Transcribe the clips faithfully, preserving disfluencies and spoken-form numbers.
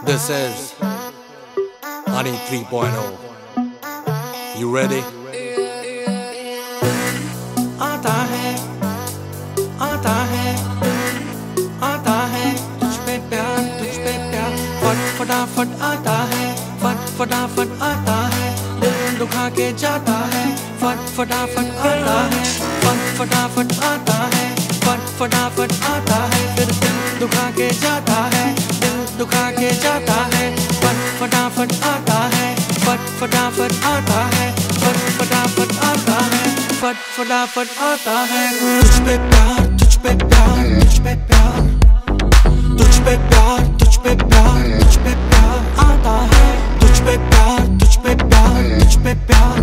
This is Honey three point oh. You ready? आता है, आता है, आता है तुझ पे प्यार, तुझ पे प्यार फट फटाफट आता है, फट फटाफट आता है, दिल दुखा के जाता है, फट फटाफट आता है, फट फटाफट आता है, फट फटाफट आता है, फिर दिल दुखा के जाता है, दिल दुखा के जाता है, फट फटाफट आता है, फट फटाफट आता है, फट फटाफट आता है, फट फटाफट आता है। तुझ पे प्यार, तुझ पे प्यार, तुझ पे प्यार, तुझ पे प्यार, तुझ पे प्यार, तुझ पे प्यार आता है। तुझ पे प्यार, तुझ पे प्यार, तुझ पे प्यार,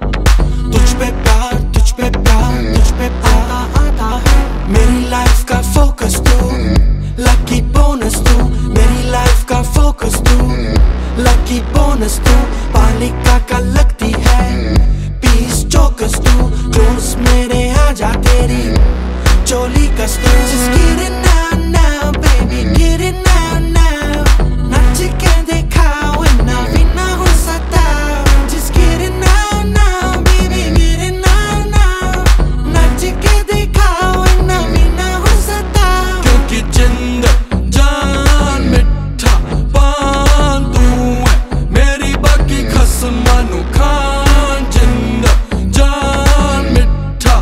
तुझ पे प्यार, तुझ पे प्यार, तुझ पे प्यार आता है। मेरी लाइफ का फोकस तू, लकी बोनस तू, मेरी लाइफ का फोकस तू, लकी बोनस तू, पालिका का लगती है पीस चौकस तू, क्लोज मेरे आजा तेरी चोली कस तू। Just get it now now baby, get it now now, नाच के दिखाओ ना भी ना हो सकता। Just get it now now baby, get it now now, नाच के दिखाओ ना भी ना हो सकता। क्योंकि जिंद जान मिठा पान तू है, मेरी बाकी खसमानु खान। जिंद जान मिठा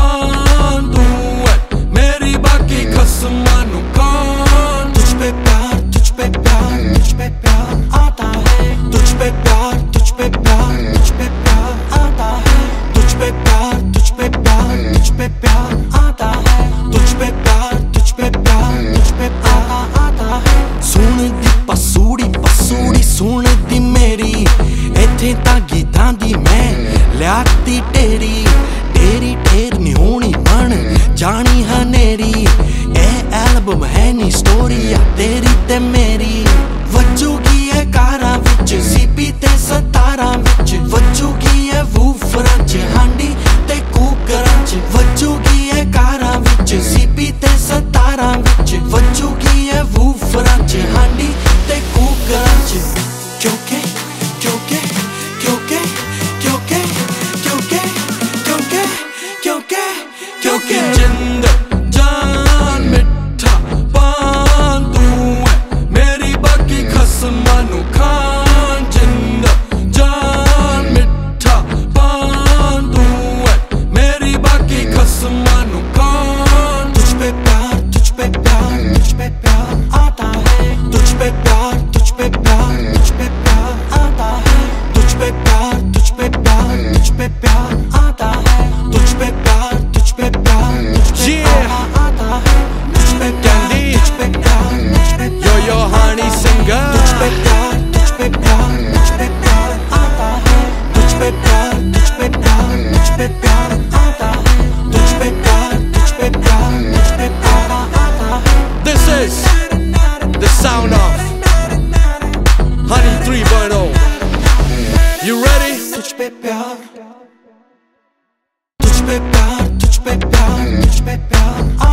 पान तू है, मेरी बाकी खसमानु खान। तुझ पे प्यार, तुझ पे प्यार, तुझ पे प्यार आता है। तुझ पे प्यार, तुझ पे प्यार, तुझ पे प्यार आता है। तुझ पे प्यार, तुझ पे प्यार, तुझ पे प्यार आता है। तुझ पे प्यार, तुझ पे प्यार, तुझ पे प्यार आता है। सुन दी पसूड़ी पसूड़ी सुन दी मेरी, इत्थे तां गीतां दी मैं लियाती टेरी, टेरी टेर नी होनी बन जानी हनेरी। ए एल्बम है नी स्टोरी आ तेरी ते मेरी, वजूगी है कारां विच सीपी ते सतारां विच, वजूगी है वूफरां च हांडी ते कूकरां च, वजूगी है कारां विच सीपी ते सतारां विच, वजूगी है वूफरां च हांडी ते कूकरां च। क्योंकि क्योंकि क्योंकि क्योंकि क्योंकि क्योंकि क्योंकि क्योंकि जिंद जान मिठा पान तू है, मेरी बाकी खसमानु खान। जिंद जान मिठा पान तू है, मेरी बाकी खसमानु खान। तुझ पे प्यार, तुझ पे प्यार, तुझ पे प्यार आता है। तुझ पे प्यार, तुझ पे प्यार, तुझ पे प्यार आता है। तुझ पे प्यार, तुझ पे प्यार, तुझ पे प्यार आता है। तुझ पे प्यार, तुझ पे प्यार, तुझ पे Yeah. आता है। तुझ पे प्यार, Candy. तुझ पे प्यार, तुझ पे Yo yo honey singer. तुझ पे प्यार, तुझ पे प्यार, तुझ पे प्यार आता है। तुझ पे प्यार, तुझ पे प्यार, तुझ पे प्यार आता है। तुझ पे प्यार, तुझ पे प्यार, तुझ पे प्यार आता है। This is the sound of Honey three point oh. You ready? तुझ पे प्यार, तुझ पे प्यार, तुझ पे प्यार, तुझ पे प्यार